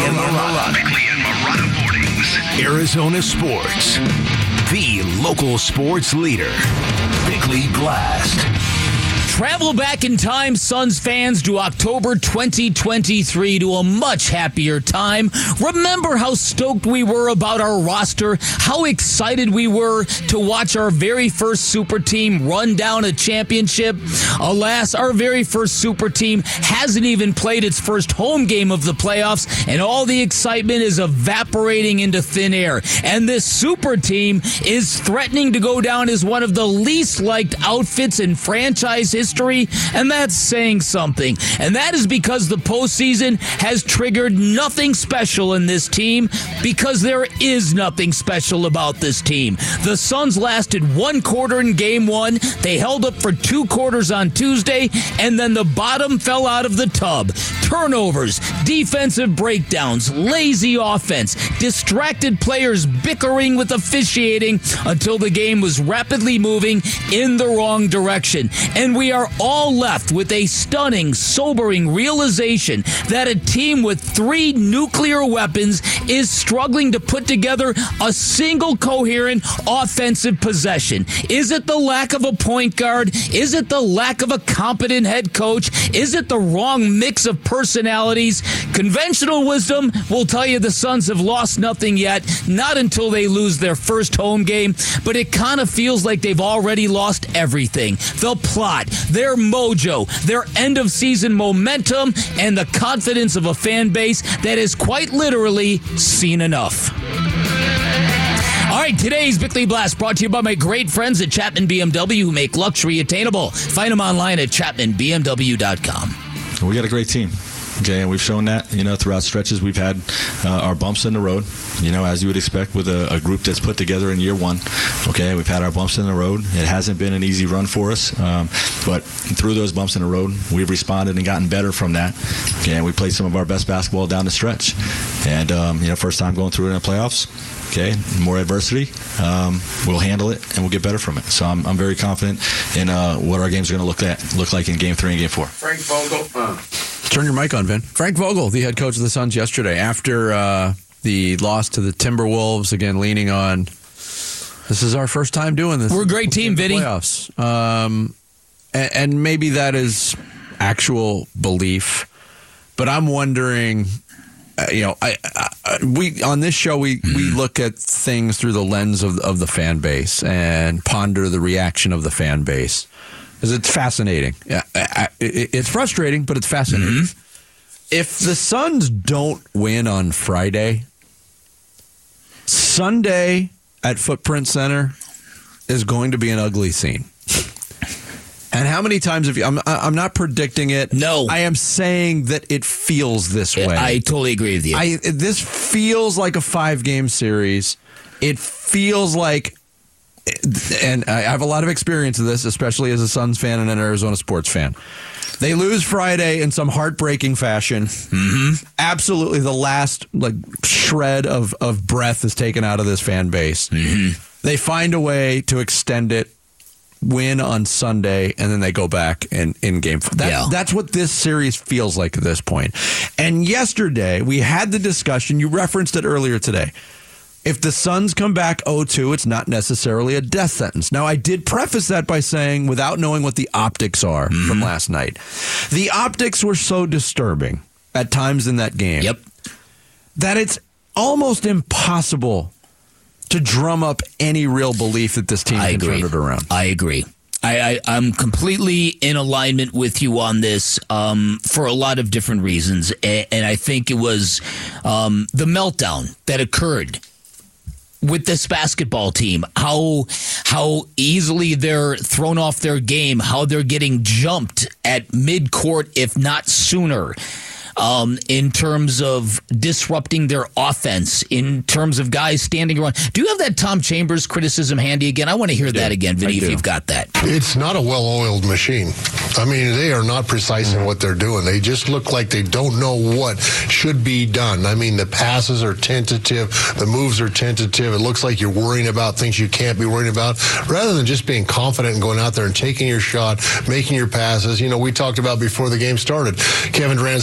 and Marotta. Bickley and Marotta Mornings. Arizona Sports, the local sports leader. Bickley Blast. Travel back in time, Suns fans, to October 2023 to a much happier time. Remember how stoked we were about our roster, how excited we were to watch our very first super team run down a championship. Alas, our very first super team hasn't even played its first home game of the playoffs, and all the excitement is evaporating into thin air. And this super team is threatening to go down as one of the least liked outfits in franchise history. And that's saying something. And that is because the postseason has triggered nothing special in this team, because there is nothing special about this team. The Suns lasted one quarter in game one. They held up for 2 quarters on Tuesday, and then the bottom fell out of the tub. Turnovers, defensive breakdowns, lazy offense, distracted players bickering with officiating until the game was rapidly moving in the wrong direction. And we are all left with a stunning, sobering realization that a team with 3 nuclear weapons is struggling to put together a single coherent offensive possession. Is it the lack of a point guard? Is it the lack of a competent head coach? Is it the wrong mix of personalities? Conventional wisdom will tell you the Suns have lost nothing yet, not until they lose their first home game, but it kind of feels like they've already lost everything. The plot, their mojo, their end-of-season momentum, and the confidence of a fan base that has quite literally seen enough. All right, today's Bickley Blast brought to you by my great friends at Chapman BMW, who make luxury attainable. Find them online at chapmanbmw.com. We got a great team. Okay, and we've shown that, throughout stretches. We've had our bumps in the road, as you would expect with a group that's put together in year one. Okay, we've had our bumps in the road. It hasn't been an easy run for us, but through those bumps in the road, we've responded and gotten better from that. Okay, and we played some of our best basketball down the stretch. And, first time going through it in the playoffs. Okay, more adversity, we'll handle it and we'll get better from it. So I'm very confident in what our games are going to look like in Game 3 and Game 4. Frank Vogel. Turn your mic on, Vin. Frank Vogel, the head coach of the Suns yesterday, after the loss to the Timberwolves, again leaning on, this is our first time doing this. We're a great team, Vinny. Playoffs. And maybe that is actual belief, but I'm wondering, we on this show we look at things through the lens of the fan base and ponder the reaction of the fan base. Because it's fascinating. It's frustrating, but it's fascinating. Mm-hmm. If the Suns don't win on Friday, Sunday at Footprint Center is going to be an ugly scene. And how many times have you... I'm not predicting it. No. I am saying that it feels this way. I totally agree with you. This feels like a 5-game series. It feels like... And I have a lot of experience of this, especially as a Suns fan and an Arizona sports fan. They lose Friday in some heartbreaking fashion. Mm-hmm. Absolutely, the last shred of breath is taken out of this fan base. Mm-hmm. They find a way to extend it, win on Sunday, and then they go back in Game 4. That's what this series feels like at this point. And yesterday, we had the discussion. You referenced it earlier today. If the Suns come back 0-2, it's not necessarily a death sentence. Now, I did preface that by saying, without knowing what the optics are from last night, the optics were so disturbing at times in that game that it's almost impossible to drum up any real belief that this team can turn it around. I agree. I'm completely in alignment with you on this for a lot of different reasons. And I think it was the meltdown that occurred with this basketball team, how easily they're thrown off their game, how they're getting jumped at midcourt, if not sooner. In terms of disrupting their offense, in terms of guys standing around. Do you have that Tom Chambers criticism handy again? I want to hear that again, Vinny, if you've got that. It's not a well-oiled machine. I mean, they are not precise in what they're doing. They just look like they don't know what should be done. I mean, the passes are tentative. The moves are tentative. It looks like you're worrying about things you can't be worrying about, rather than just being confident and going out there and taking your shot, making your passes. We talked about before the game started, Kevin Durant saying we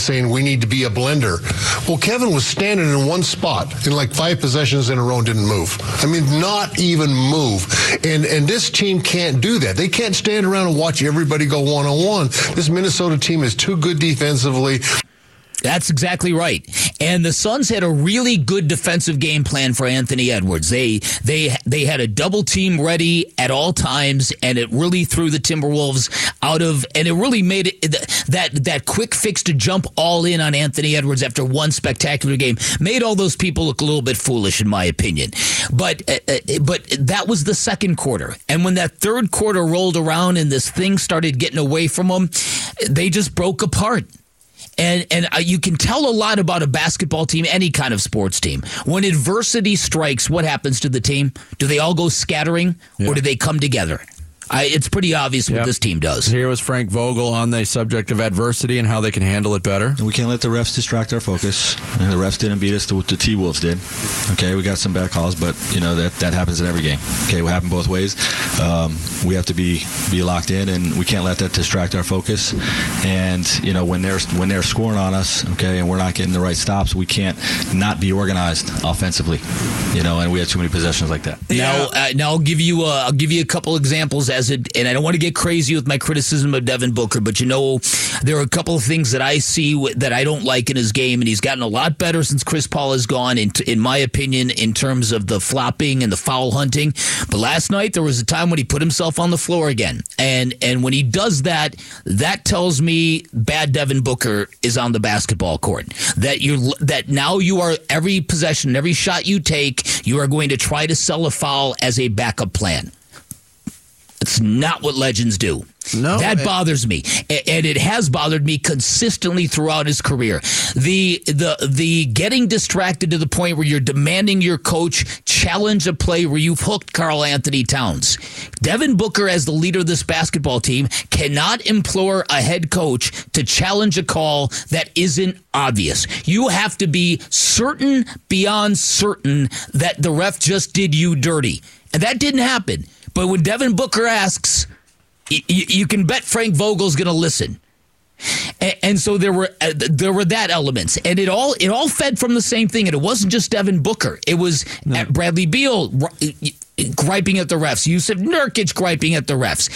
need to be a blender. Well, Kevin was standing in one spot in like 5 possessions in a row and didn't move. I mean, not even move. And this team can't do that. They can't stand around and watch everybody go one-on-one. This Minnesota team is too good defensively. That's exactly right. And the Suns had a really good defensive game plan for Anthony Edwards. They had a double team ready at all times, and it really threw the Timberwolves out of, and it really made it that quick fix to jump all in on Anthony Edwards after one spectacular game made all those people look a little bit foolish, in my opinion. But that was the second quarter, and when that third quarter rolled around and this thing started getting away from them, they just broke apart. And you can tell a lot about a basketball team, any kind of sports team. When adversity strikes, what happens to the team? Do they all go scattering, or do they come together? It's pretty obvious what this team does. Here was Frank Vogel on the subject of adversity and how they can handle it better. And we can't let the refs distract our focus. And the refs didn't beat us to what the T-Wolves did. Okay, we got some bad calls, but that happens in every game. Okay, it happened both ways. We have to be locked in, and we can't let that distract our focus. And when they're scoring on us, okay, and we're not getting the right stops, we can't not be organized offensively. And we had too many possessions like that. Now I'll give you a couple examples. And I don't want to get crazy with my criticism of Devin Booker, but there are a couple of things that I see that I don't like in his game, and he's gotten a lot better since Chris Paul has gone, in my opinion, in terms of the flopping and the foul hunting. But last night there was a time when he put himself on the floor again, and when he does that tells me bad Devin Booker is on the basketball court. That now you are, every possession, every shot you take, you are going to try to sell a foul as a backup plan. It's not what legends do. No, that bothers me, and it has bothered me consistently throughout his career. The getting distracted to the point where you're demanding your coach challenge a play where you've hooked Karl Anthony Towns. Devin Booker, as the leader of this basketball team, cannot implore a head coach to challenge a call that isn't obvious. You have to be certain beyond certain that the ref just did you dirty, and that didn't happen. But when Devin Booker asks, you can bet Frank Vogel's going to listen. And so there were that elements, and it all fed from the same thing. And it wasn't just Devin Booker; it was Bradley Beal griping at the refs, Yusuf Nurkic griping at the refs.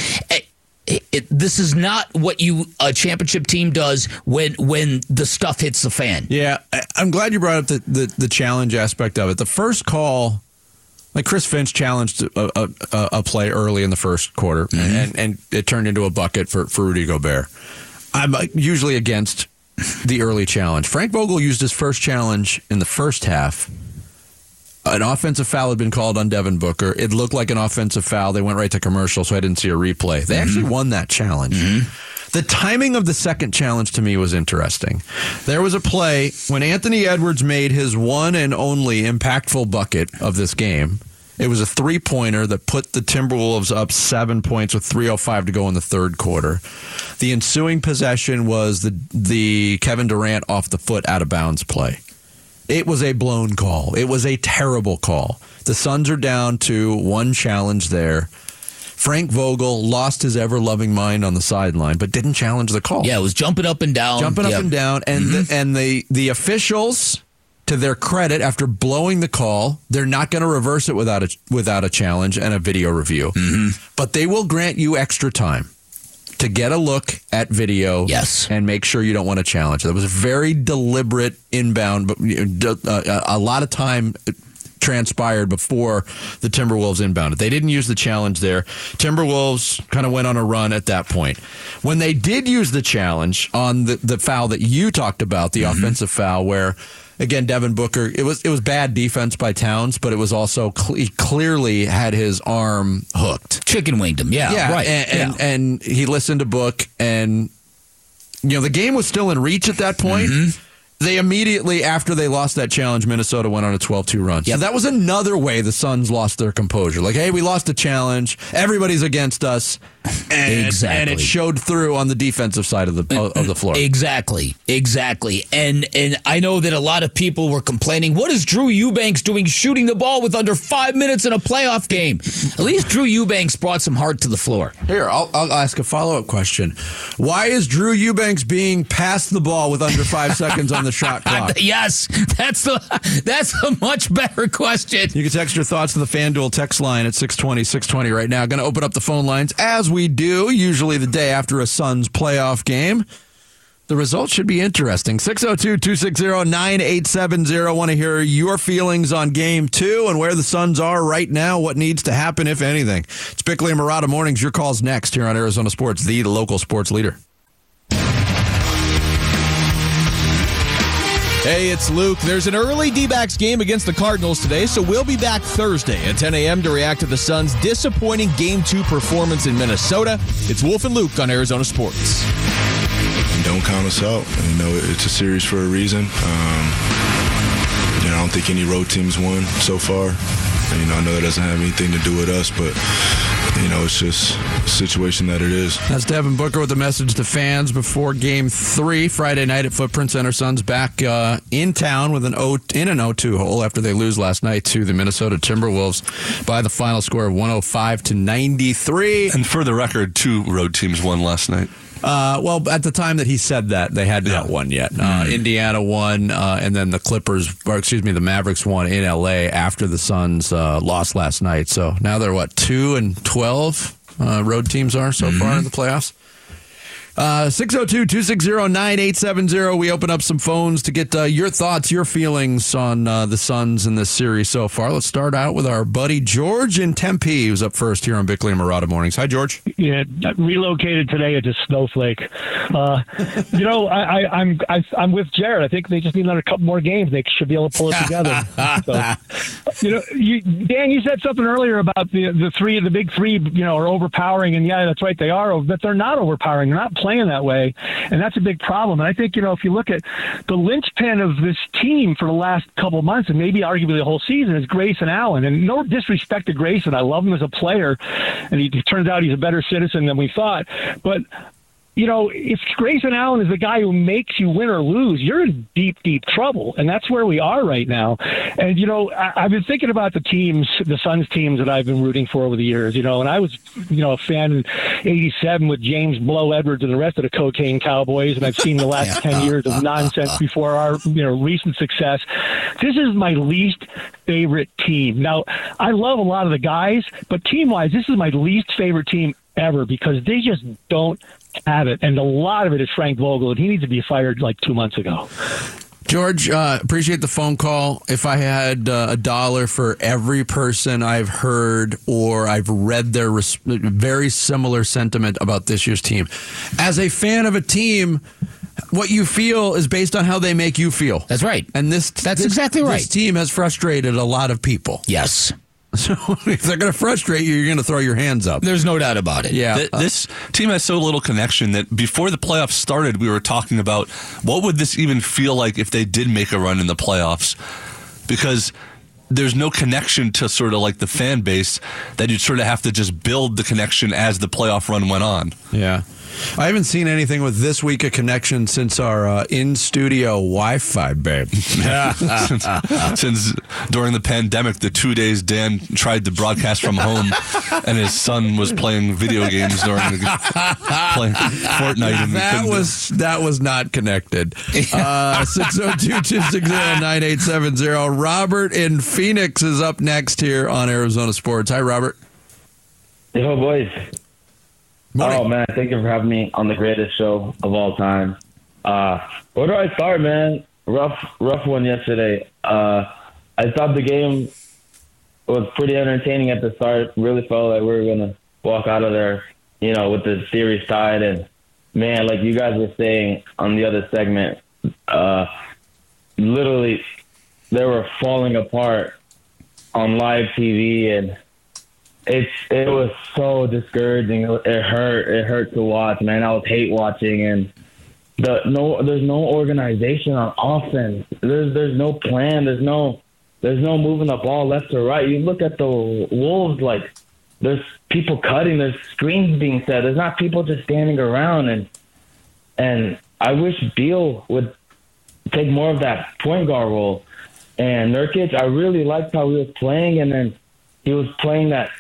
This is not what a championship team does when the stuff hits the fan. Yeah, I'm glad you brought up the challenge aspect of it. The first call. Like Chris Finch challenged a play early in the first quarter, and it turned into a bucket for Rudy Gobert. I'm usually against the early challenge. Frank Vogel used his first challenge in the first half. An offensive foul had been called on Devin Booker. It looked like an offensive foul. They went right to commercial, so I didn't see a replay. They actually won that challenge. The timing of the second challenge to me was interesting. There was a play when Anthony Edwards made his one and only impactful bucket of this game. It was a three-pointer that put the Timberwolves up 7 points with 3:05 to go in the third quarter. The ensuing possession was the Kevin Durant off the foot out of bounds play. It was a blown call. It was a terrible call. The Suns are down to one challenge there. Frank Vogel lost his ever-loving mind on the sideline, but didn't challenge the call. Yeah, it was jumping up and down. And the officials, to their credit, after blowing the call, they're not going to reverse it without a challenge and a video review. But they will grant you extra time to get a look at video and make sure you don't want to challenge. That was a very deliberate inbound, but a lot of time transpired before the Timberwolves inbounded. They didn't use the challenge there. Timberwolves kind of went on a run at that point. When they did use the challenge on the foul that you talked about, the offensive foul where, again, Devin Booker, it was bad defense by Towns, but it was also he clearly had his arm hooked. Chicken winged him, right. And he listened to Book, and the game was still in reach at that point. They immediately, after they lost that challenge, Minnesota went on a 12-2 run. Yep. So that was another way the Suns lost their composure. Like, hey, we lost a challenge. Everybody's against us. Exactly. And it showed through on the defensive side of the floor. Exactly. And I know that a lot of people were complaining, what is Drew Eubanks doing shooting the ball with under 5 minutes in a playoff game? At least Drew Eubanks brought some heart to the floor. Here, I'll ask a follow-up question. Why is Drew Eubanks being passed the ball with under 5 seconds on the shot clock? Yes, that's a much better question. You can text your thoughts to the FanDuel text line at 620 right now. Going to open up the phone lines as we do, usually the day after a Suns playoff game. The results should be interesting. 602-260-9870. Want to hear your feelings on Game 2 and where the Suns are right now, what needs to happen, if anything. It's Bickley and Marotta Mornings. Your call's next here on Arizona Sports, the local sports leader. Hey, it's Luke. There's an early D-backs game against the Cardinals today, so we'll be back Thursday at 10 a.m. to react to the Suns' disappointing Game 2 performance in Minnesota. It's Wolf and Luke on Arizona Sports. Don't count us out. It's a series for a reason. I don't think any road teams won so far. I know that doesn't have anything to do with us, but it's just a situation that it is. That's Devin Booker with a message to fans before Game 3 Friday night at Footprint Center. Suns back in town with an 0-2 hole after they lose last night to the Minnesota Timberwolves by the final score of 105-93. And for the record, 2 road teams won last night. Well, at the time that he said that, they had not won yet. Indiana won, and then the Mavericks won in L.A. after the Suns lost last night. So now they're, 2-12 road teams are so far in the playoffs? 602-260-9870. We open up some phones to get your thoughts, your feelings on the Suns in this series so far. Let's start out with our buddy George in Tempe, who's up first here on Bickley and Marotta Mornings. Hi, George. Yeah, relocated today to Snowflake. I'm with Jared. I think they just need another couple more games. They should be able to pull it together. Dan, you said something earlier about the big three, are overpowering, and yeah, that's right, they are, but they're not overpowering. They're not playing that way, and that's a big problem. And I think, if you look at the linchpin of this team for the last couple of months, and maybe arguably the whole season, is Grayson Allen. And no disrespect to Grayson, I love him as a player, and it turns out he's a better citizen than we thought. But if Grayson Allen is the guy who makes you win or lose, you're in deep, deep trouble. And that's where we are right now. And, I've been thinking about the Suns teams that I've been rooting for over the years, and I was, a fan in 87 with James Blow Edwards and the rest of the cocaine Cowboys. And I've seen the last 10 years of nonsense before our, recent success. This is my least favorite team. Now, I love a lot of the guys, but team-wise, this is my least favorite team ever because they just don't have it, and a lot of it is Frank Vogel, and he needs to be fired 2 months ago. George, appreciate the phone call. If I had $1 for every person I've heard or I've read their very similar sentiment about this year's team, as a fan of a team, what you feel is based on how they make you feel. That's right. And that's exactly right. This team has frustrated a lot of people. Yes. So if they're going to frustrate you, you're going to throw your hands up. There's no doubt about it. Yeah. This team has so little connection that before the playoffs started, we were talking about what would this even feel like if they did make a run in the playoffs? Because there's no connection to sort of the fan base that you'd sort of have to just build the connection as the playoff run went on. Yeah. I haven't seen anything with this week of connection since our in-studio Wi-Fi, babe. Since during the pandemic, the 2 days Dan tried to broadcast from home, and his son was playing video games playing Fortnite. And that was not connected. 602-260-9870. Robert in Phoenix is up next here on Arizona Sports. Hi, Robert. Yo, boys. Morning. Oh, man, thank you for having me on the greatest show of all time. Where do I start, man? Rough one yesterday. I thought the game was pretty entertaining at the start. Really felt like we were going to walk out of there, with the series tied. And, man, like you guys were saying on the other segment, literally they were falling apart on live TV, and it was so discouraging. It hurt to watch, man. I was hate watching, and there's no organization on offense. There's no plan. There's no moving the ball left or right. You look at the Wolves, like there's people cutting, there's screens being set. There's not people just standing around, and I wish Beal would take more of that point guard role. And Nurkic, I really liked how he was playing, and then he was playing that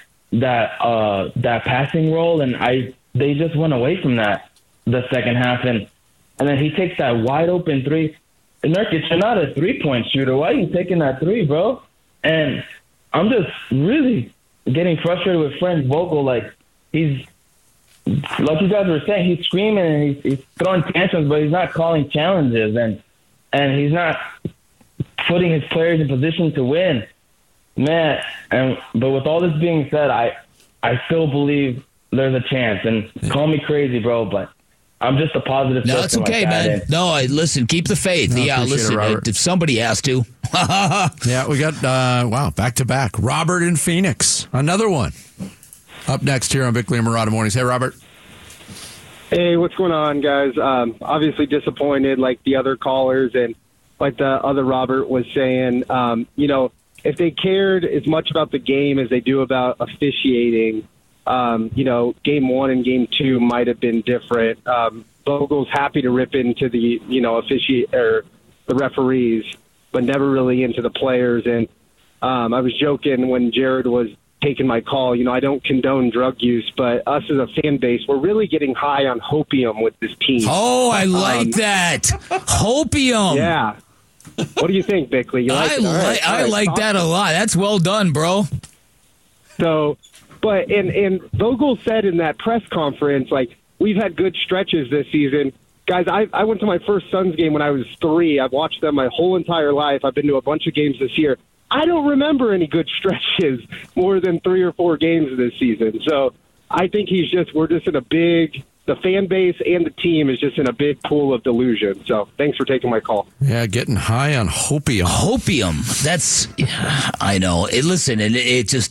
passing role, and they just went away from that the second half, and then he takes that wide open three. And Nurkic, you're not a 3-point shooter. Why are you taking that three, bro? And I'm just really getting frustrated with Frank Vogel. Like, he's, like you guys were saying, he's screaming and he's throwing tantrums, but he's not calling challenges, and he's not putting his players in position to win. Man, but with all this being said, I still believe there's a chance. And call me crazy, bro, but I'm just a positive. No, it's okay, man. No, listen, keep the faith. No, yeah, listen, if somebody has to. Yeah, we got, back to back. Robert in Phoenix, another one. Up next here on Bickley and Marotta Mornings. Hey, Robert. Hey, what's going on, guys? Obviously disappointed like the other callers, and like the other Robert was saying, if they cared as much about the game as they do about officiating, game 1 and game 2 might have been different. Vogel's happy to rip into the, officiate or the referees, but never really into the players. And I was joking when Jared was taking my call. I don't condone drug use, but us as a fan base, we're really getting high on hopium with this team. Oh, I like that. Hopium. Yeah. What do you think, Bickley? You like I like that a lot. That's well done, bro. So, but and Vogel said in that press conference, like, we've had good stretches this season. Guys, I went to my first Suns game when I was 3. I've watched them my whole entire life. I've been to a bunch of games this year. I don't remember any good stretches more than 3 or 4 games this season. So I think we're just in the fan base and the team is just in a big pool of delusion. So thanks for taking my call. Yeah, getting high on hopium. Hopium. That's, I know. Listen, and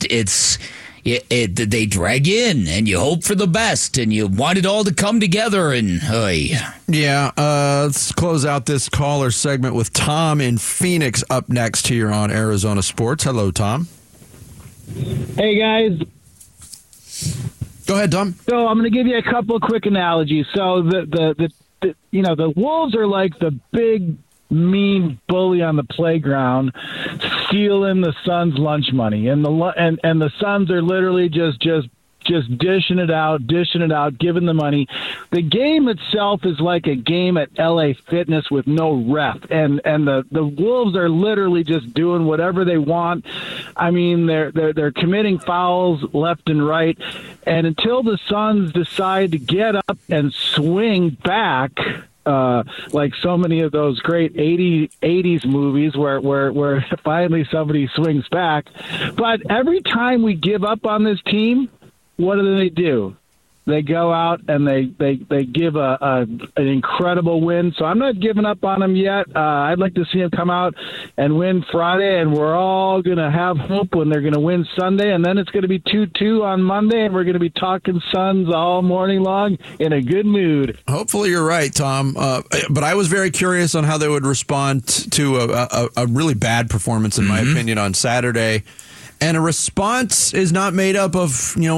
they drag in, and you hope for the best, and you want it all to come together, and Yeah, let's close out this caller segment with Tom in Phoenix up next here on Arizona Sports. Hello, Tom. Hey, guys. Go ahead, Tom. So I'm going to give you a couple of quick analogies. So the Wolves are like the big mean bully on the playground stealing the Suns' lunch money, and the Suns are literally just dishing it out, giving the money. The game itself is like a game at LA Fitness with no ref, and the Wolves are literally just doing whatever they want. I mean, they're committing fouls left and right, and until the Suns decide to get up and swing back, like so many of those great 80s movies where finally somebody swings back. But every time we give up on this team, what do? They go out and they give an incredible win. So I'm not giving up on them yet. I'd like to see them come out and win Friday, and we're all going to have hope when they're going to win Sunday, and then it's going to be 2-2 on Monday, and we're going to be talking Suns all morning long in a good mood. Hopefully you're right, Tom. But I was very curious on how they would respond to a really bad performance, in my opinion, on Saturday. And a response is not made up of,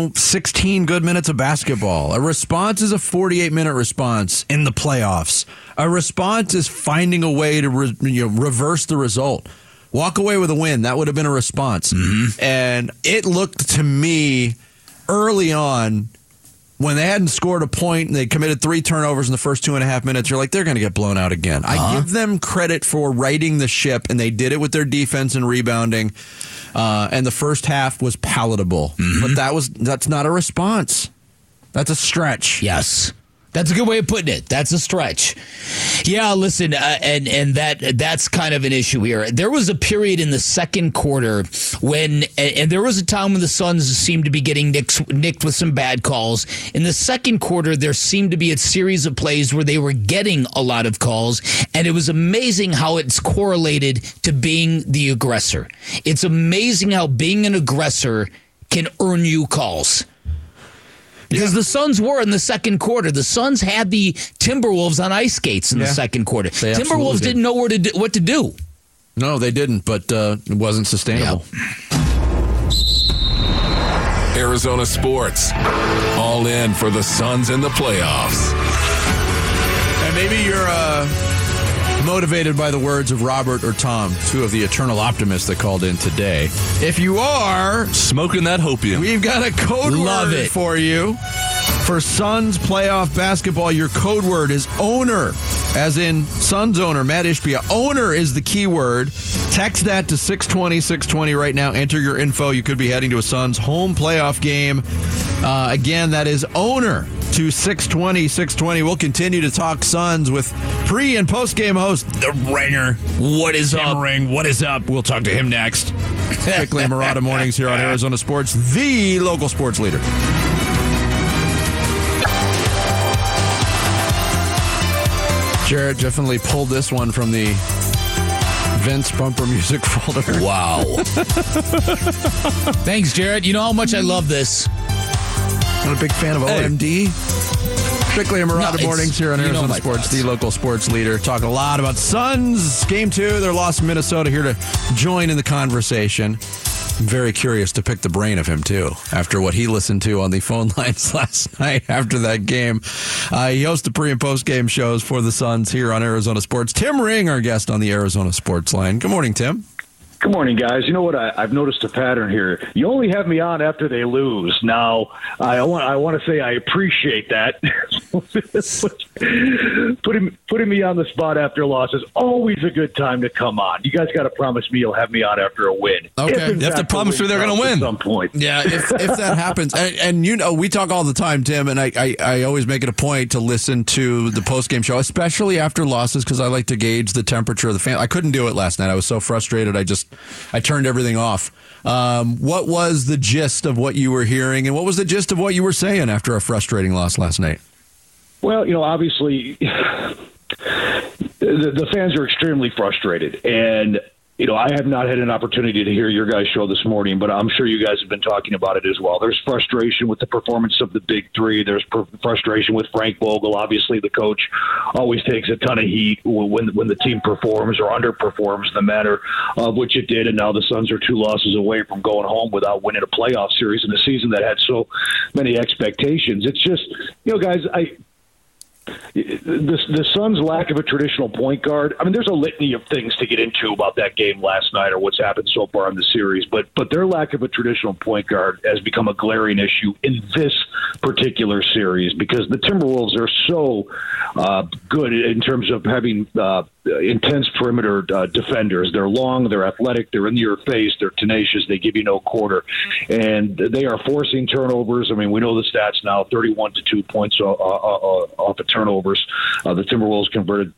16 good minutes of basketball. A response is a 48-minute response in the playoffs. A response is finding a way to reverse the result. Walk away with a win. That would have been a response. And it looked to me early on, when they hadn't scored a point and they committed 3 turnovers in the first 2.5 minutes, you're like, they're going to get blown out again. I give them credit for righting the ship, and they did it with their defense and rebounding. And the first half was palatable. But that's not a response. That's a stretch. Yes. That's a good way of putting it. That's a stretch. Yeah, listen, and that's kind of an issue here. There was a period in the second quarter when, and there was a time when the Suns seemed to be getting nicked with some bad calls. In the second quarter, there seemed to be a series of plays where they were getting a lot of calls, and it was amazing how it's correlated to being the aggressor. It's amazing how being an aggressor can earn you calls. Because the Suns were in the second quarter. The Suns had the Timberwolves on ice skates in the second quarter. Timberwolves didn't know what to do. No, they didn't, but it wasn't sustainable. Arizona sports, all in for the Suns in the playoffs. And maybe you're motivated by the words of Robert or Tom, two of the eternal optimists that called in today. If you are smoking that hopium, we've got a code word for you. For Suns playoff basketball, your code word is owner, as in Suns owner, Matt Ishbia. Owner is the key word. Text that to 620-620 right now. Enter your info. You could be heading to a Suns home playoff game. Again, that is owner to 620-620. We'll continue to talk Suns with pre- and post-game host, The Ringer. What is Tim up? Ring, what is up? We'll talk to him next. Bickley and Marotta mornings here on Arizona Sports, the local sports leader. Jarrett definitely pulled this one from the Vince bumper music folder. Wow. Thanks, Jarrett. You know how much I love this. Not a big fan of OMD. Bickley and Marotta mornings here on Arizona Sports, the local sports leader. Talking a lot about Suns. Game 2, their loss in Minnesota, here to join in the conversation. I'm very curious to pick the brain of him, too, after what he listened to on the phone lines last night after that game. He hosts the pre- and post-game shows for the Suns here on Arizona Sports. Tim Ring, our guest on the Arizona Sports line. Good morning, Tim. Good morning, guys. You know what? I've noticed a pattern here. You only have me on after they lose. Now, I want to say I appreciate that. Putting me on the spot after a loss is always a good time to come on. You guys got to promise me you'll have me on after a win. Okay. You have to promise me they're going to win at some point. Yeah, if that happens. And you know, we talk all the time, Tim, and I always make it a point to listen to the post-game show, especially after losses, because I like to gauge the temperature of the fan. I couldn't do it last night. I was so frustrated. I turned everything off. What was the gist of what you were hearing, and what was the gist of what you were saying after a frustrating loss last night? Well, you know, obviously, the fans are extremely frustrated, and you know, I have not had an opportunity to hear your guys' show this morning, but I'm sure you guys have been talking about it as well. There's frustration with the performance of the Big Three. There's frustration with Frank Vogel. Obviously, the coach always takes a ton of heat when the team performs or underperforms in the manner of which it did, and now the Suns are 2 losses away from going home without winning a playoff series in a season that had so many expectations. It's just, you know, guys, the Suns' lack of a traditional point guard. I mean, there's a litany of things to get into about that game last night or what's happened so far in the series, but their lack of a traditional point guard has become a glaring issue in this particular series because the Timberwolves are so good in terms of having intense perimeter defenders. They're long, they're athletic, they're in your face, they're tenacious, they give you no quarter, and they are forcing turnovers. I mean, we know the stats now: 31 to 2 points off of turnovers. The Timberwolves converted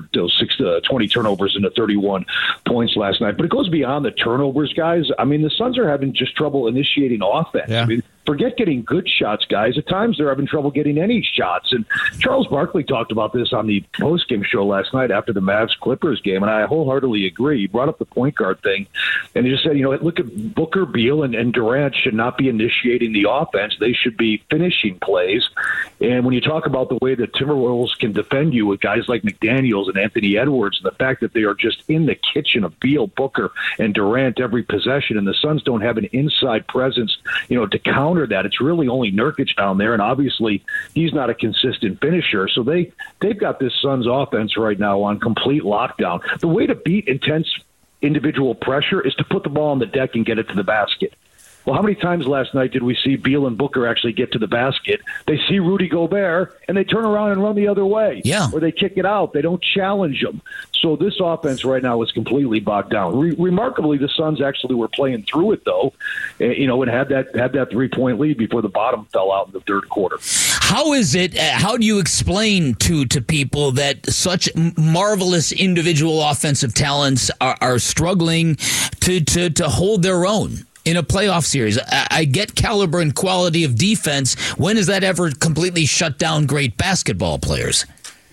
20 turnovers into 31 points last night. But it goes beyond the turnovers, guys. I mean, the Suns are having just trouble initiating offense. Yeah. I mean, forget getting good shots, guys. At times they're having trouble getting any shots. And Charles Barkley talked about this on the post-game show last night after the Mavs-Clippers game, and I wholeheartedly agree. He brought up the point guard thing, and he just said, look at Booker, Beal, and Durant should not be initiating the offense. They should be finishing plays. And when you talk about the way the Timberwolves can defend you with guys like McDaniels and Anthony Edwards, and the fact that they are just in the kitchen of Beal, Booker, and Durant every possession, and the Suns don't have an inside presence, to counter that. It's really only Nurkic down there, and obviously he's not a consistent finisher. So they've got this Suns offense right now on complete lockdown. The way to beat intense individual pressure is to put the ball on the deck and get it to the basket. Well, how many times last night did we see Beal and Booker actually get to the basket? They see Rudy Gobert, and they turn around and run the other way. Yeah. Or they kick it out. They don't challenge them. So this offense right now is completely bogged down. Remarkably, the Suns actually were playing through it, though, and had that 3-point lead before the bottom fell out in the third quarter. How is it? How do you explain to people that such marvelous individual offensive talents are struggling to hold their own in a playoff series? I get caliber and quality of defense. When has that ever completely shut down great basketball players?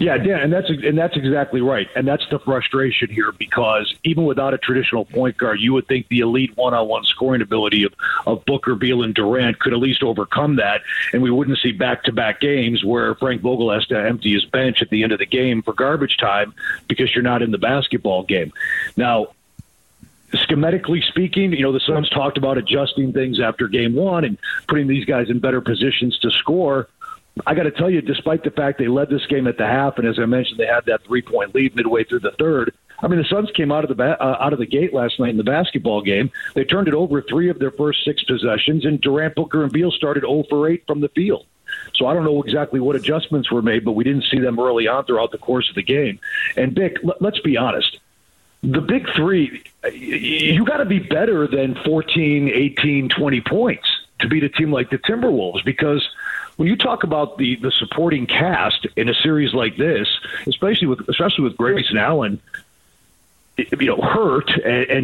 Yeah, Dan, and that's exactly right. And that's the frustration here, because even without a traditional point guard, you would think the elite one-on-one scoring ability of Booker, Beal, and Durant could at least overcome that, and we wouldn't see back-to-back games where Frank Vogel has to empty his bench at the end of the game for garbage time because you're not in the basketball game. Now, schematically speaking, the Suns talked about adjusting things after game one and putting these guys in better positions to score. I got to tell you, despite the fact they led this game at the half, and as I mentioned, they had that 3-point lead midway through the third. I mean, the Suns came out of the gate last night in the basketball game. They turned it over 3 of their first 6 possessions, and Durant, Booker, and Beal started 0 for 8 from the field. So I don't know exactly what adjustments were made, but we didn't see them early on throughout the course of the game. And Vic, let's be honest. The big three, you got to be better than 14, 18, 20 points to beat a team like the Timberwolves, because when you talk about the supporting cast in a series like this, especially with Grayson Allen, hurt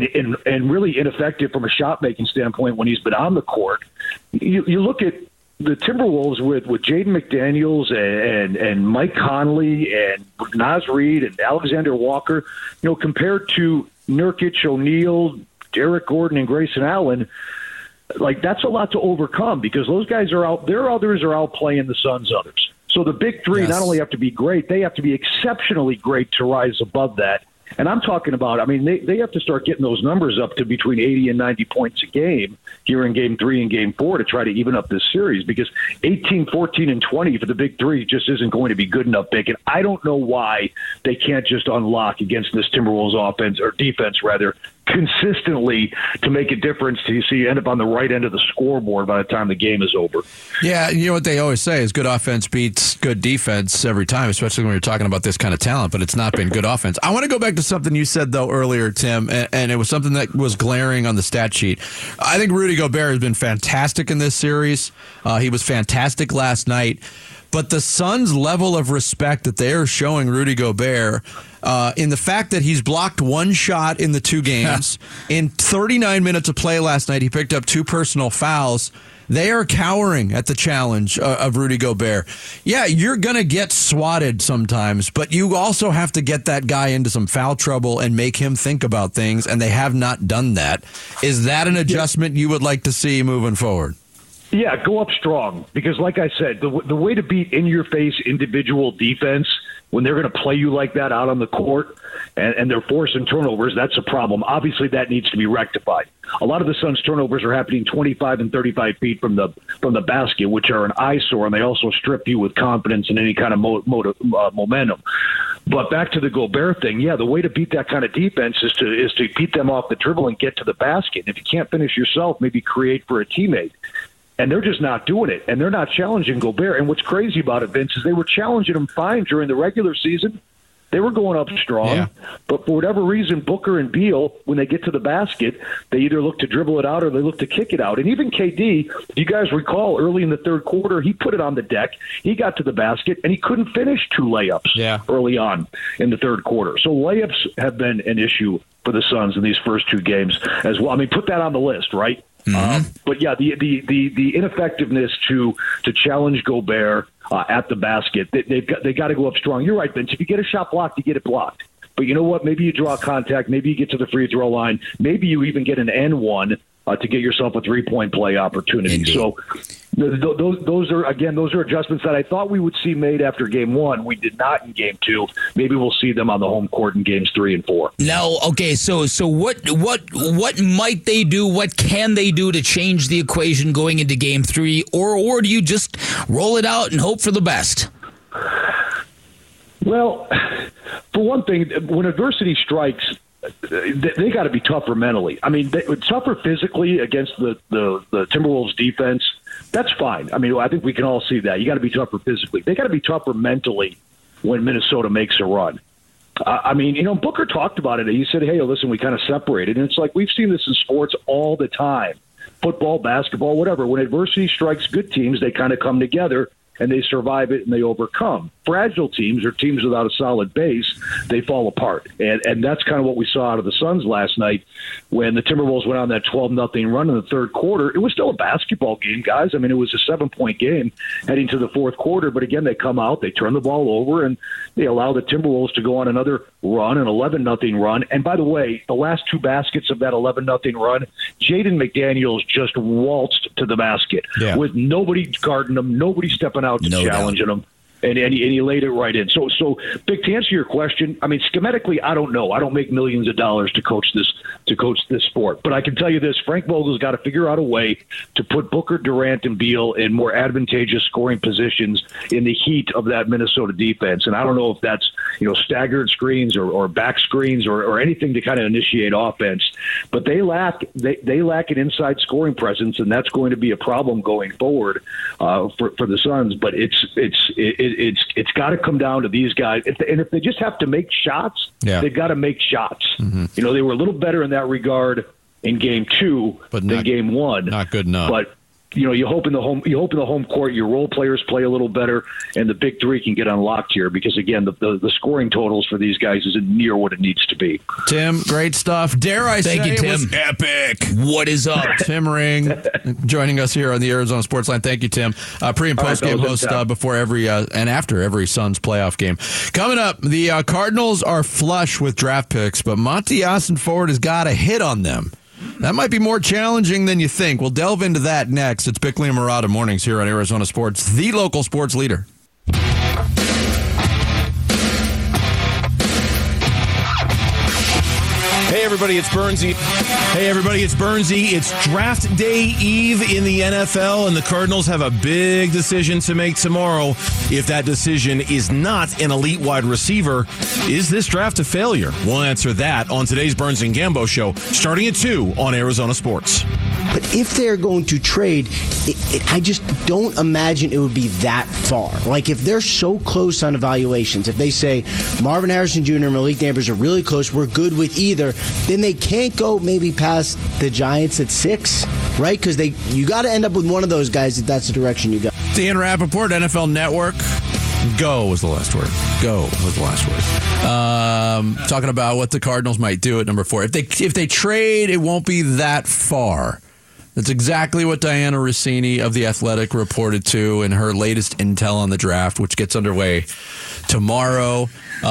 and really ineffective from a shot making standpoint when he's been on the court, you look at the Timberwolves with Jaden McDaniels and Mike Conley and Naz Reid and Alexander Walker, compared to Nurkic, O'Neal, Derek Gordon, and Grayson Allen. Like, that's a lot to overcome, because those guys are out. Their others are out playing the Suns' others. So the big three not only have to be great, they have to be exceptionally great to rise above that. And I'm talking about, they have to start getting those numbers up to between 80 and 90 points a game here in Game 3 and Game 4 to try to even up this series, because 18, 14, and 20 for the big three just isn't going to be good enough, Big. And I don't know why they can't just unlock against this Timberwolves offense, or defense rather, consistently to make a difference to see you end up on the right end of the scoreboard by the time the game is over. Yeah, you know what they always say is good offense beats good defense every time, especially when you're talking about this kind of talent, but it's not been good offense. I want to go back to something you said, though, earlier, Tim, and it was something that was glaring on the stat sheet. I think Rudy Gobert has been fantastic in this series. He was fantastic last night. But the Suns' level of respect that they are showing Rudy Gobert in the fact that he's blocked 1 shot in the 2 games, in 39 minutes of play last night, he picked up 2 personal fouls. They are cowering at the challenge of Rudy Gobert. Yeah, you're going to get swatted sometimes, but you also have to get that guy into some foul trouble and make him think about things, and they have not done that. Is that an adjustment you would like to see moving forward? Yeah, go up strong, because like I said, the way to beat in-your-face individual defense when they're going to play you like that out on the court and they're forcing turnovers, that's a problem. Obviously, that needs to be rectified. A lot of the Suns' turnovers are happening 25 and 35 feet from the basket, which are an eyesore, and they also strip you with confidence and any kind of momentum. But back to the Gobert thing, yeah, the way to beat that kind of defense is to beat them off the dribble and get to the basket. If you can't finish yourself, maybe create for a teammate. And they're just not doing it, and they're not challenging Gobert. And what's crazy about it, Vince, is they were challenging him fine during the regular season. They were going up strong, but for whatever reason, Booker and Beal, when they get to the basket, they either look to dribble it out or they look to kick it out. And even KD, if you guys recall, early in the third quarter, he put it on the deck. He got to the basket, and he couldn't finish 2 layups early on in the third quarter. So layups have been an issue for the Suns in these first 2 games as well. I mean, put that on the list, right? But yeah, the ineffectiveness to challenge Gobert at the basket, they got to go up strong. You're right, Vince. If you get a shot blocked, you get it blocked. But you know what? Maybe you draw contact. Maybe you get to the free throw line. Maybe you even get an N1 to get yourself a 3-point play opportunity. Indeed. So those are adjustments that I thought we would see made after Game 1. We did not in Game 2. Maybe we'll see them on the home court in Games 3 and 4. No, okay. So what might they do? What can they do to change the equation going into Game 3, or do you just roll it out and hope for the best? Well, for one thing, when adversity strikes, they got to be tougher mentally. I mean, tougher physically against the Timberwolves defense, that's fine. I mean, I think we can all see that. You got to be tougher physically. They got to be tougher mentally when Minnesota makes a run. I mean, Booker talked about it. He said, hey, listen, we kind of separated. And it's like we've seen this in sports all the time. Football, basketball, whatever. When adversity strikes good teams, they kind of come together and they survive it and they overcome. fragile teams or teams without a solid base, they fall apart. And that's kind of what we saw out of the Suns last night when the Timberwolves went on that 12-0 run in the third quarter. It was still a basketball game, guys. I mean, it was a 7-point game heading to the fourth quarter. But again, they come out, they turn the ball over, and they allow the Timberwolves to go on another run, an 11-0 run. And by the way, the last two baskets of that 11-0 run, Jaden McDaniels just waltzed to the basket with nobody guarding him, nobody stepping out to challenge him. And he laid it right in. So, Vic, to answer your question, I mean, schematically, I don't know. I don't make millions of dollars to coach this sport. But I can tell you this: Frank Vogel's got to figure out a way to put Booker, Durant, and Beal in more advantageous scoring positions in the heat of that Minnesota defense. And I don't know if that's staggered screens or back screens or anything to kind of initiate offense. But they lack an inside scoring presence, and that's going to be a problem going forward for the Suns. But it's got to come down to these guys. If they just have to make shots, they've got to make shots. Mm-hmm. They were a little better in that regard in game 2 than game 1. Not good enough. But you hope in the home court your role players play a little better, and the big three can get unlocked here because again the scoring totals for these guys isn't near what it needs to be. Tim, great stuff. Dare I say it was epic. What is up? Tim Ring joining us here on the Arizona Sports Line. Thank you, Tim. Pre and post game host before every and after every Suns playoff game. Coming up, the Cardinals are flush with draft picks, but Monty Ossenford has got a hit on them. That might be more challenging than you think. We'll delve into that next. It's Bickley and Murata mornings here on Arizona Sports, the local sports leader. Hey everybody, it's Burnsy. It's draft day eve in the NFL, and the Cardinals have a big decision to make tomorrow. If that decision is not an elite wide receiver, is this draft a failure? We'll answer that on today's Burns and Gambo show, starting at 2 on Arizona Sports. But if they're going to trade, I just don't imagine it would be that far. Like, if they're so close on evaluations, if they say Marvin Harrison Jr. and Malik Neighbors are really close, we're good with either, then they can't go maybe past the Giants at 6, right? Because you got to end up with one of those guys if that's the direction you go. Dan Rappaport, NFL Network. Go was the last word. Go was the last word. Talking about what the Cardinals might do at number 4. If they trade, it won't be that far. That's exactly what Diana Rossini of The Athletic reported to in her latest intel on the draft, which gets underway tomorrow.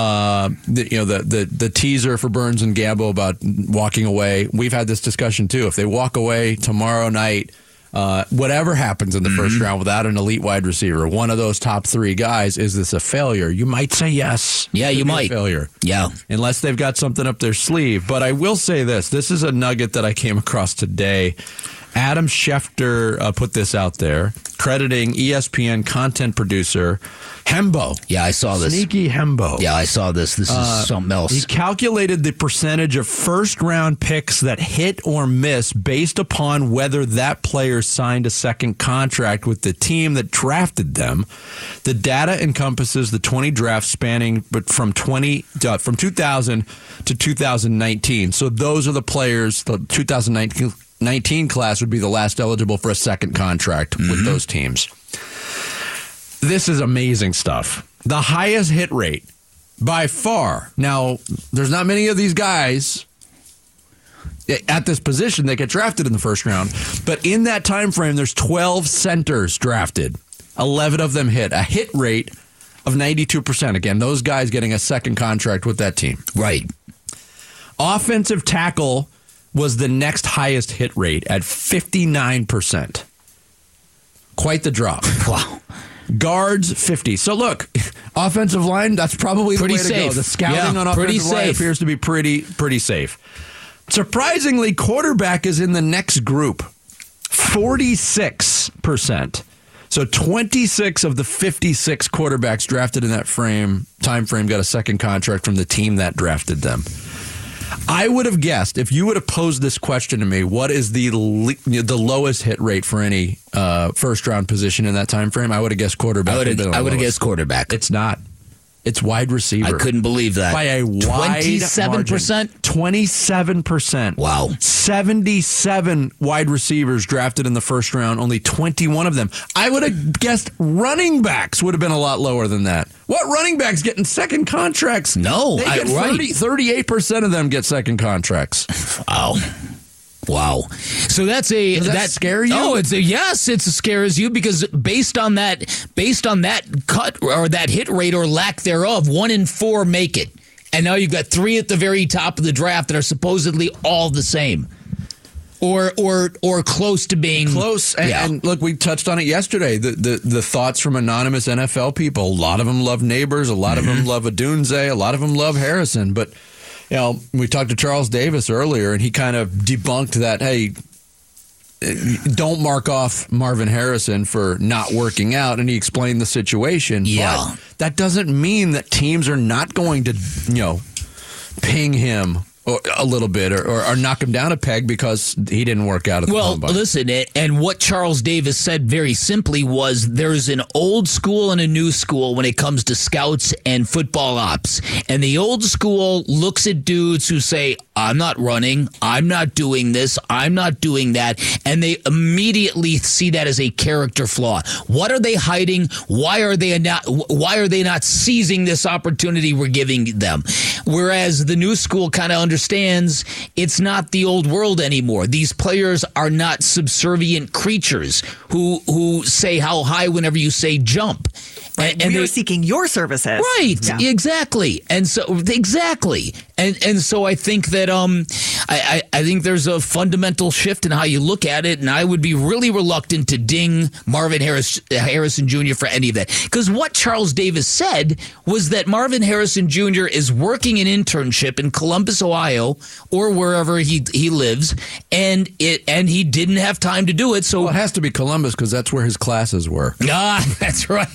The teaser for Burns and Gambo about walking away. We've had this discussion too. If they walk away tomorrow night, whatever happens in the first round without an elite wide receiver, one of those top 3 guys, is this a failure? You might say yes. Yeah, you might. Failure. Yeah. Unless they've got something up their sleeve. But I will say this. This is a nugget that I came across today. Adam Schefter put this out there, crediting ESPN content producer Hembo. Yeah, I saw this. Sneaky Hembo. Yeah, I saw this. This is something else. He calculated the percentage of first-round picks that hit or miss based upon whether that player signed a second contract with the team that drafted them. The data encompasses the 20 drafts spanning from 2000 to 2019. So those are the players, the 2019 class would be the last eligible for a second contract with those teams. This is amazing stuff. The highest hit rate by far. Now, there's not many of these guys at this position that get drafted in the first round, but in that time frame, there's 12 centers drafted. 11 of them hit. A hit rate of 92%. Again, those guys getting a second contract with that team. Right. Offensive tackle was the next highest hit rate at 59%. Quite the drop. Wow. Guards, 50. So look, offensive line, that's probably pretty the way to safe. go. The scouting on offensive line appears to be pretty safe. Surprisingly, quarterback is in the next group. 46%. So 26 of the 56 quarterbacks drafted in that time frame got a second contract from the team that drafted them. I would have guessed, if you would have posed this question to me, what is the lowest hit rate for any first-round position in that time frame, I would have guessed quarterback. I would have guessed quarterback. It's not. It's wide receiver. I couldn't believe that. By a wide 27%? 27%. Wow. 77 wide receivers drafted in the first round, only 21 of them. I would have guessed running backs would have been a lot lower than that. What running back's getting second contracts? No, they get 38% of them get second contracts. Wow. So Does that scare you? Oh, yes, it scares you because based on that cut or that hit rate or lack thereof, 1 in 4 make it. And now you've got 3 at the very top of the draft that are supposedly all the same. Or close to being close. And look, we touched on it yesterday. The thoughts from anonymous NFL people. A lot of them love Neighbors. A lot of them love Odunze. A lot of them love Harrison. But we talked to Charles Davis earlier, and he kind of debunked that. Hey, don't mark off Marvin Harrison for not working out, and he explained the situation. Yeah, but that doesn't mean that teams are not going to ping him a little bit or knock him down a peg because he didn't work out at the combine. Listen, and what Charles Davis said very simply was there's an old school and a new school when it comes to scouts and football ops. And the old school looks at dudes who say, I'm not running, I'm not doing this, I'm not doing that, and they immediately see that as a character flaw. What are they hiding? Why are they not seizing this opportunity we're giving them? Whereas the new school kind of understands it's not the old world anymore. These players are not subservient creatures who say how high whenever you say jump. Right. And we are seeking your services. Right, yeah. Exactly. And so I think that I think there's a fundamental shift in how you look at it, and I would be really reluctant to ding Marvin Harrison Jr. for any of that. Because what Charles Davis said was that Marvin Harrison Jr. is working an internship in Columbus, Ohio, or wherever he lives, and he didn't have time to do it. So it has to be Columbus because that's where his classes were. That's right.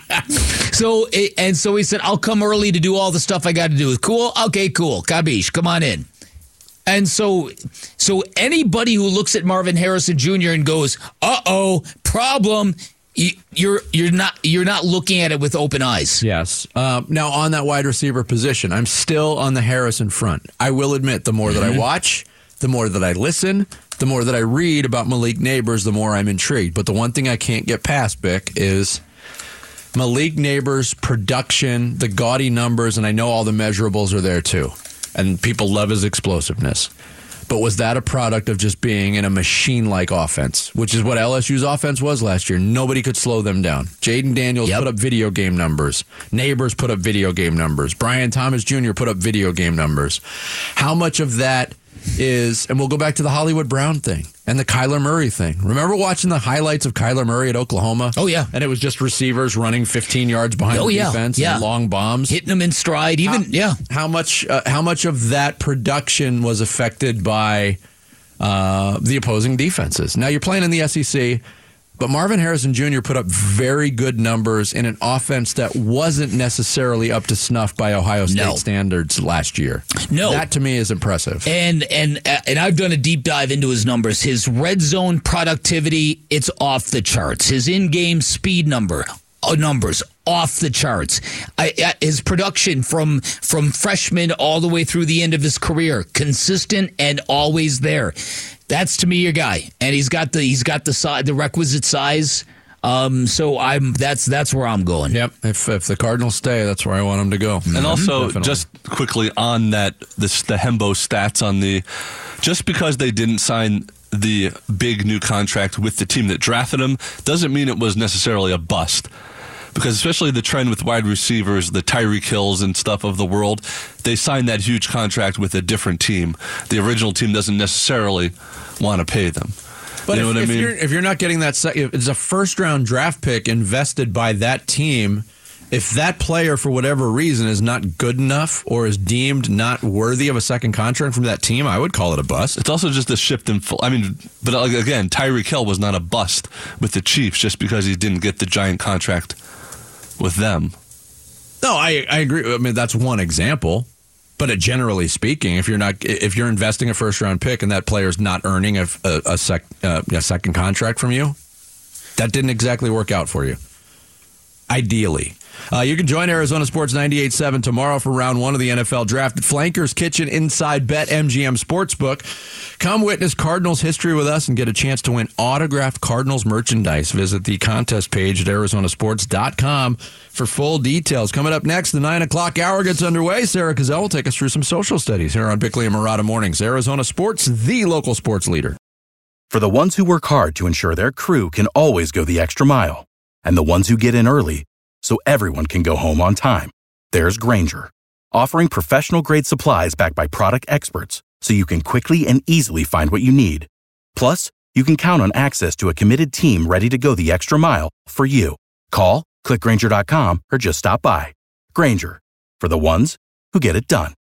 So he said, I'll come early to do all the stuff I got to do. Cool? Okay, cool. Kabish, come on in. And so anybody who looks at Marvin Harrison Jr. and goes, "Uh-oh, problem," you're not looking at it with open eyes. Yes. Now on that wide receiver position, I'm still on the Harrison front. I will admit, the more that I watch, the more that I listen, the more that I read about Malik Neighbors, the more I'm intrigued. But the one thing I can't get past, Bick, is Malik Neighbors' production, the gaudy numbers, and I know all the measurables are there too. And people love his explosiveness. But was that a product of just being in a machine-like offense, which is what LSU's offense was last year? Nobody could slow them down. Jaden Daniels put up video game numbers. Neighbors put up video game numbers. Brian Thomas Jr. put up video game numbers. How much of that is, and we'll go back to the Hollywood Brown thing and the Kyler Murray thing. Remember watching the highlights of Kyler Murray at Oklahoma? Oh, yeah. And it was just receivers running 15 yards behind the defense and long bombs. Hitting them in stride. How much of that production was affected by the opposing defenses? Now, you're playing in the SEC, but Marvin Harrison Jr. put up very good numbers in an offense that wasn't necessarily up to snuff by Ohio State standards last year. No. That, to me, is impressive. And I've done a deep dive into his numbers. His red zone productivity, it's off the charts. His in-game speed numbers, off the charts. His production from freshman all the way through the end of his career, consistent and always there. That's, to me, your guy, and he's got the requisite size. So that's where I'm going. Yep. If the Cardinals stay, that's where I want them to go. And also, Definitely. just quickly on that, the Hembo stats just because they didn't sign the big new contract with the team that drafted him doesn't mean it was necessarily a bust. Because especially the trend with wide receivers, the Tyreek Hills and stuff of the world, they signed that huge contract with a different team. The original team doesn't necessarily want to pay them. But you know what I mean? If you're not getting that, it's a first-round draft pick invested by that team. If that player, for whatever reason, is not good enough or is deemed not worthy of a second contract from that team, I would call it a bust. It's also just a shift in but again, Tyreek Hill was not a bust with the Chiefs just because he didn't get the giant contract with them. No, I agree. I mean, that's one example. But generally speaking, if you're investing a first round pick and that player's not earning a second contract from you, that didn't exactly work out for you. Ideally. You can join Arizona Sports 98.7 tomorrow for round 1 of the NFL Draft at Flanker's Kitchen inside BetMGM Sportsbook. Come witness Cardinals history with us and get a chance to win autographed Cardinals merchandise. Visit the contest page at arizonasports.com for full details. Coming up next, the 9 o'clock hour gets underway. Sarah Cazell will take us through some social studies here on Bickley and Marotta Mornings. Arizona Sports, the local sports leader. For the ones who work hard to ensure their crew can always go the extra mile, and the ones who get in early so everyone can go home on time, there's Grainger, offering professional-grade supplies backed by product experts so you can quickly and easily find what you need. Plus, you can count on access to a committed team ready to go the extra mile for you. Call, click Grainger.com, or just stop by. Grainger, for the ones who get it done.